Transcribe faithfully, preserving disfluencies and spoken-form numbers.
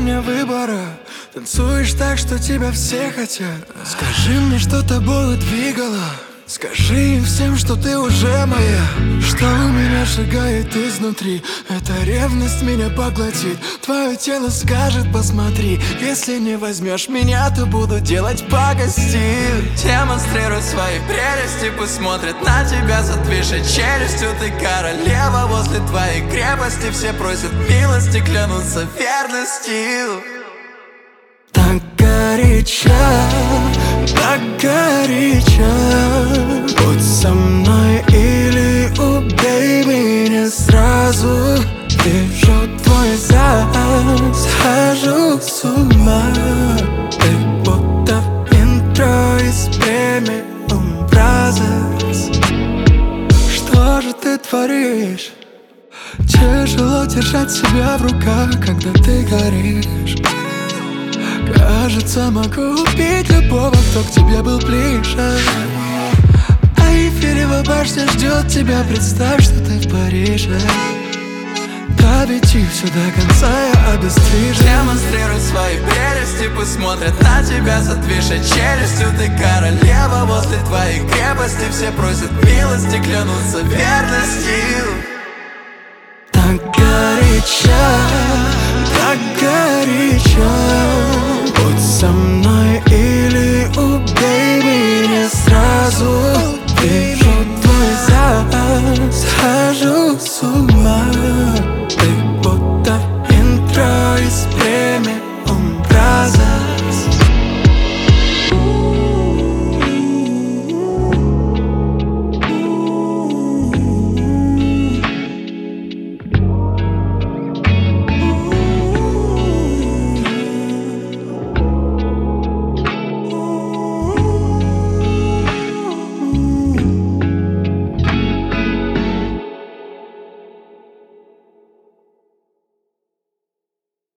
мне выбора. Танцуешь так, что тебя все хотят. Скажи мне, что тобой двигало. Скажи им всем, что ты уже моя. Что у меня шагает изнутри. Эта ревность меня поглотит. Твое тело скажет, посмотри. Если не возьмешь меня, то буду делать пакости. Демонстрируй свои прелести. Пусть смотрят на тебя с отвисшей челюстью. Ты королева возле твоей крепости. Все просят милости, клянутся верностью. Так горячо, так горячо. Будь со мной или убей меня сразу. Вижу твой взгляд, схожу с ума. Ты будто в интро из премиум Brothers. Что же ты творишь? Тяжело держать себя в руках, когда ты горишь. Кажется, могу убить любого, кто к тебе был ближе. А Эйфелева башня ждет тебя. Представь, что ты в Париже. Доведи все до конца, я обестрижен. Демонстрируй свои прелести. Пусть смотрят на тебя с отвисшей челюстью. Ты королева возле твоей крепости. Все просят милости, клянутся верностью. Так горячо, так горячо. Будь со мной или убей меня сразу. Вижу